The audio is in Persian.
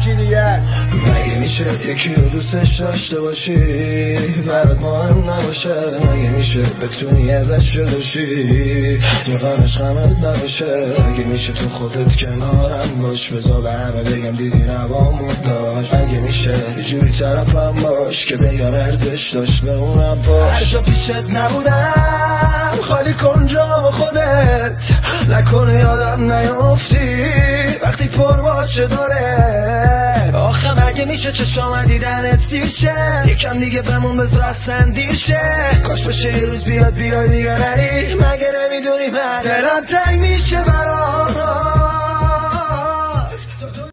یکی است. مگه میشه یکی رو دوستش داشته باشی برات مهم نباشه؟ مگه میشه بتونی ازش جداشی یا غمش غمت نباشه؟ مگه میشه تو خودت کنارم باش بذار به همه بگم دیدی نبامون داشت؟ مگه میشه یه جوری طرفم باش که بگن ارزش داشت به اونم باش؟ هر جا پیشت نبودم خالی کن جام خودت، نکنه یادم نیافتی وقتی پر باشه داره. آخه مگه میشه چشام دیدنت سیر شه؟ یکم دیگه بمون بذار اصلا دیر شه. کاش بشه یه روز بیاد دیگه نری. مگه نمیدونی من دلم تنگ میشه برات